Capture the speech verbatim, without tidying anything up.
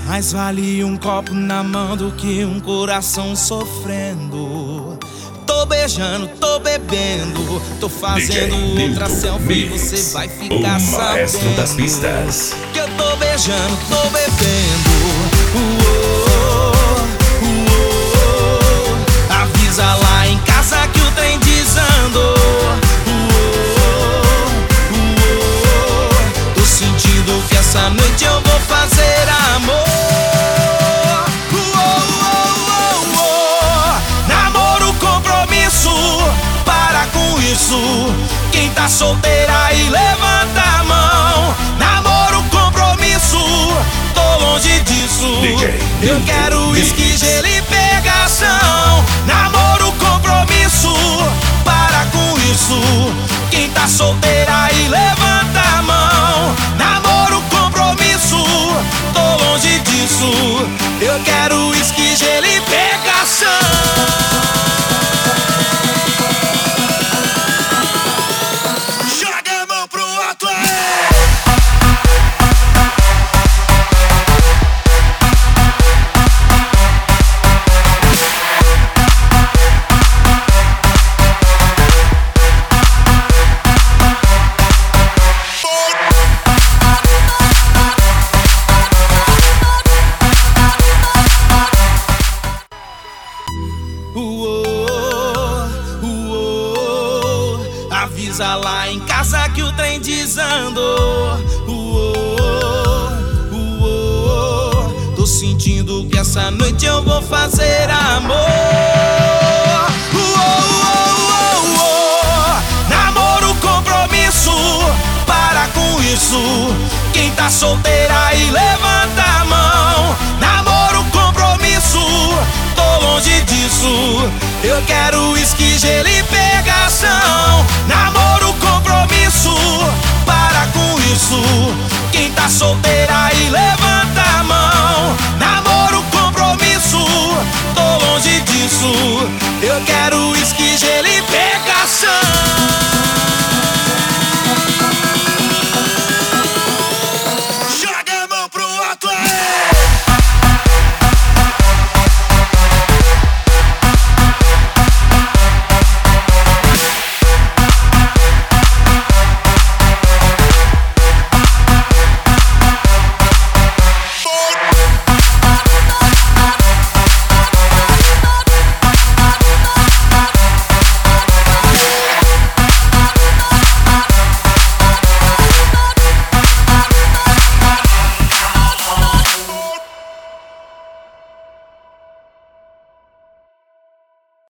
Mais vale um copo na mão do que um coração sofrendo. Tô beijando, tô bebendo, tô fazendo D J outra Nilton selfie, Mix, você vai o ficar maestro sabendo das pistas. que eu tô beijando, tô bebendo. Uou, uou, avisa lá em casa que o trem desandou. Uou, uou, tô sentindo que essa noite eu vou fazer amor. Para com isso, quem tá solteira aí levanta a mão. Namoro, compromisso, tô longe disso. D J Eu quero uísque, gelo e pegação. Namoro, compromisso, para com isso, quem tá solteira aí levanta a mão. Namoro, compromisso, tô longe disso. Eu quero uísque, gelo e pegação. Avisa lá em casa que o trem desandou. Uou, uou, tô sentindo que essa noite eu vou fazer amor. Uou, uou, uou, namoro, compromisso, para com isso. Quem tá solteira aí levanta a mão. Namoro, compromisso, tô longe disso. Eu quero uísque, gelo e pegação. Namoro, compromisso, para com isso. Quem tá solteira